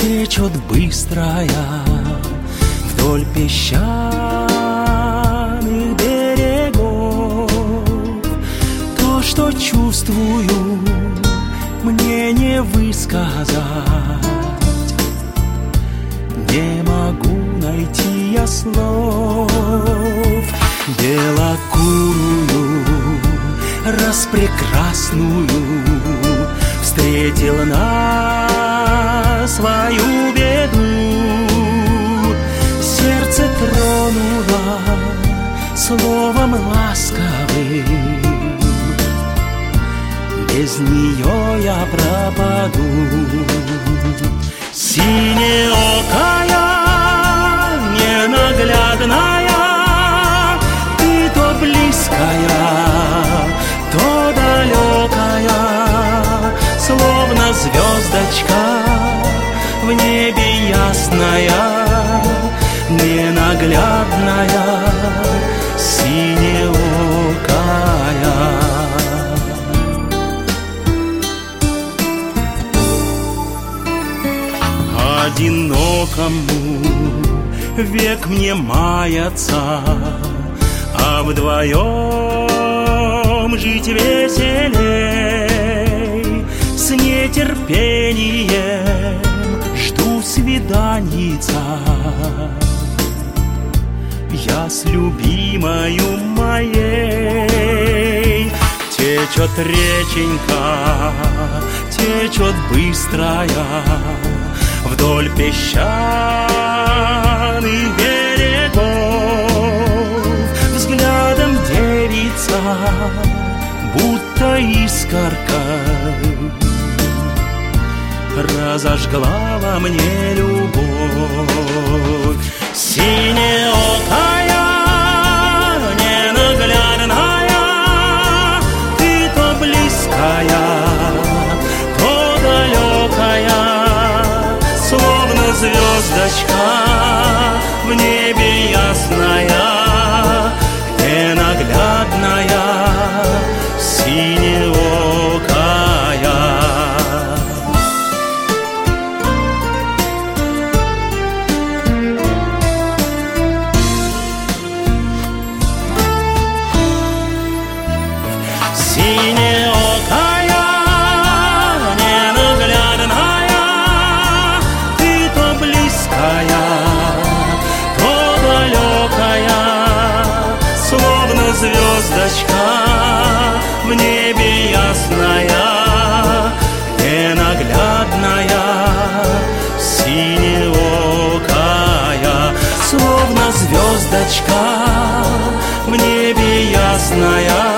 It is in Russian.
течет быстрая вдоль песчаных берегов. То, что чувствую, мне не высказать. Не могу найти я слов. Белокурую, распрекрасную встретил на свою беду. Сердце тронуло словом ласковым. Без нее я пропаду. Синеокая, ненаглядная, ты то близкая, то далекая, словно звездочка в небе ясная, ненаглядная, синеокая. Одинокому век мне мается, а вдвоем жить веселей. С нетерпением жду свиданица я с любимою моей. Течет реченька, течет быстрая вдоль песчаных берегов. Взглядом девица, будто искорка, разожгла во мне любовь. Синеокая, ненаглядная, ты то близкая, то далекая, словно звездочка в небе ясная, ненаглядная, синеокая. Синеокая, ненаглядная, ты то близкая, то далекая, словно звездочка в небе ясная, ненаглядная, синеокая, словно звездочка в небе ясная.